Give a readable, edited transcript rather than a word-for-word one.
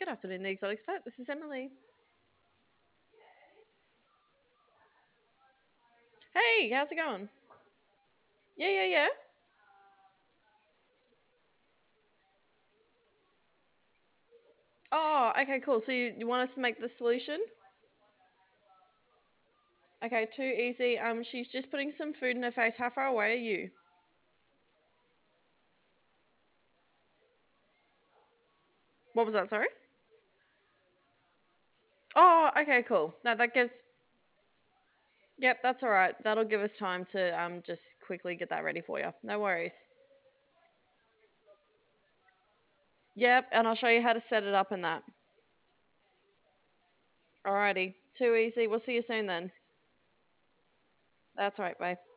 Good afternoon, the Exotics Pet. This is Emily. Hey, how's it going? Yeah, yeah, yeah. Oh, okay, cool. So you want us to make the solution? Okay, too easy. She's just putting some food in her face. How far away are you? What was that? Sorry. Oh, okay, cool. No, that gives. Yep, that's all right. That'll give us time to just quickly get that ready for you. No worries. Yep, and I'll show you how to set it up and that. Alrighty, too easy. We'll see you soon then. That's all right. Bye.